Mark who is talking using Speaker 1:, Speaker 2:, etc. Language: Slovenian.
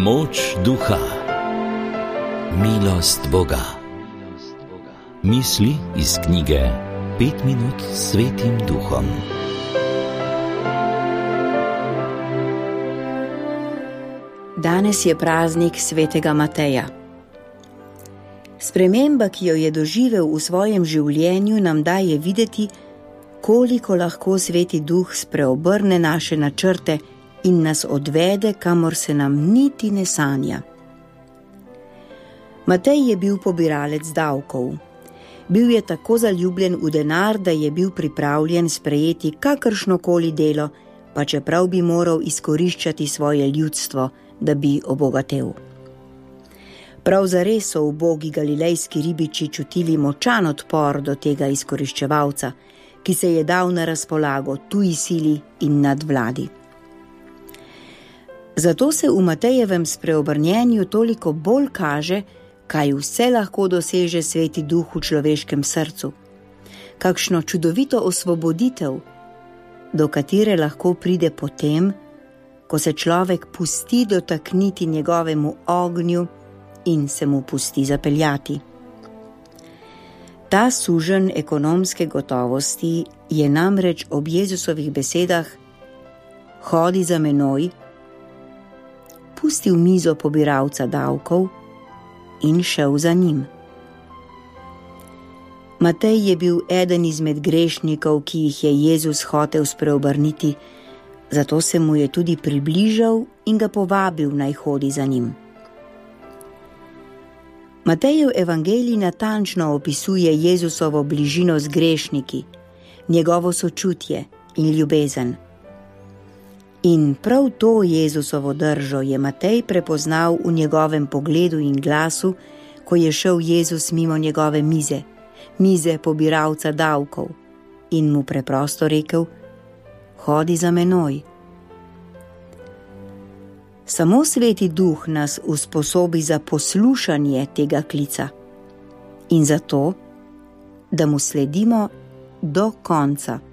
Speaker 1: Moč duha, milost Boga. Misli iz knjige 5 minut s Svetim Duhom.
Speaker 2: Danes je praznik svetega Mateja. Sprememba, ki jo je doživel v svojem življenju, nam daje videti, koliko lahko Sveti Duh spreobrne naše načrte in nas odvede, kamor se nam niti ne sanja. Matej je bil pobiralec davkov. Bil je tako zaljubljen v denar, da je bil pripravljen sprejeti kakršnokoli delo, pa čeprav bi moral izkoriščati svoje ljudstvo, da bi obogatel. Prav zares so ubogi galilejski ribiči čutili močan odpor do tega izkoriščevalca, ki se je dal na razpolago tuji sili in nadvladi. Zato se v Matejevem spreobrnjenju toliko bolj kaže, kaj vse lahko doseže Sveti Duh v človeškem srcu, kakšno čudovito osvoboditev, do katere lahko pride potem, ko se človek pusti dotakniti njegovemu ognju in se mu pusti zapeljati. Ta suženj ekonomske gotovosti je namreč ob Jezusovih besedah "Hodi za menoj" pustil mizo pobiralca davkov in šel za njim. Matej je bil eden izmed grešnikov, ki jih je Jezus hotel spreobrniti, zato se mu je tudi približal in ga povabil, naj hodi za njim. Matejev evangelij natančno opisuje Jezusovo bližino z grešniki, njegovo sočutje in ljubezen. In prav to Jezusovo držo je Matej prepoznal v njegovem pogledu in glasu, ko je šel Jezus mimo njegove mize pobiralca davkov, in mu preprosto rekel: "Hodi za menoj." Samo Sveti Duh nas usposobi za poslušanje tega klica in za to, da mu sledimo do konca.